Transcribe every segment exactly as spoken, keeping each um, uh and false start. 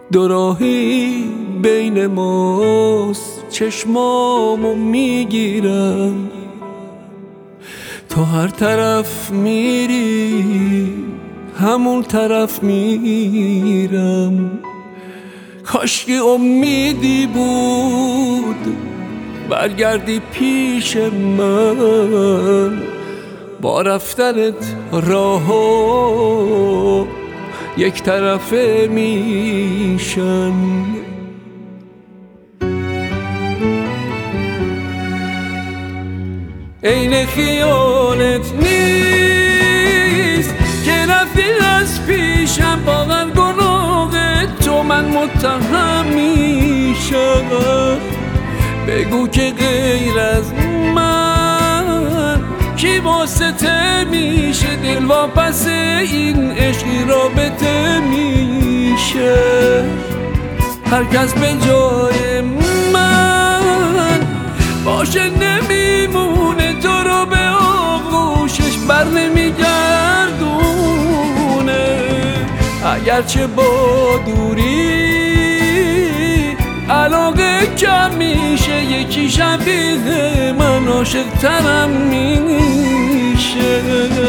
دو راهی بین ماست، چشمامو میگیرم، تو هر طرف میری همون طرف میرم. کاشکی امیدی بود برگردی پیش من، با رفتنت راهو یک طرفه میشن. عین خیالت نیست که رفتی از پیشم، با هر گناه تو من متهم میشم. بگو که غیر از من کی واسطه میشه، دل واپس این عشقی رابطه میشه. هر کس به جای من باشه نمیمونه، تو رو به آغوشش بر نمیگردونه. اگرچه با دوری علاقه کم میشه، یکی شبیه من عاشق ترم میشه.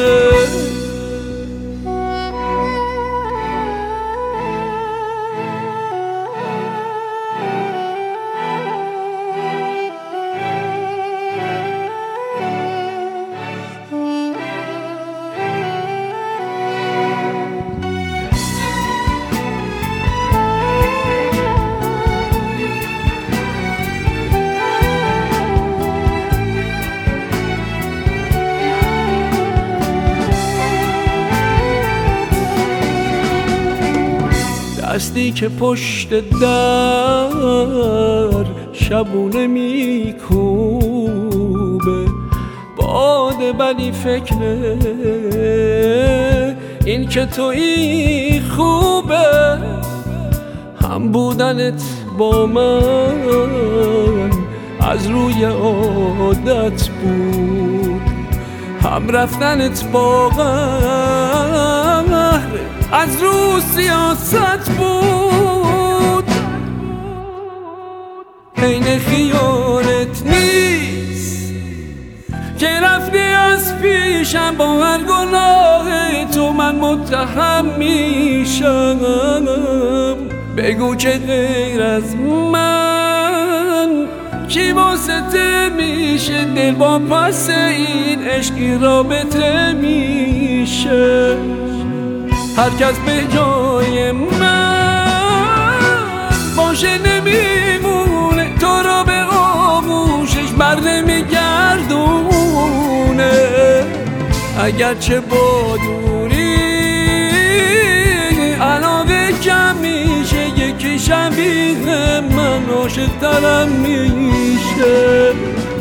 دستی که پشت در شبونه میکوبه باده، ولی فکر این که تویی خوبه. هم بودنت با من از روی عادت بود، هم رفتنت با قهر از رو سیاست بود. عین خیالت نیست که رفتی از پیشم، با هر گناه تو من متهم میشم. بگو که غیر از من کی واسطه میشه، دل با پس این عشقی رابطه میشه. هر کس به جای من باشه نمیمونه، تو رو به آغوشش بر نمیگردونه. اگرچه با دوری علاقه کم میشه، یکی شبیه من عاشق ترم میشه.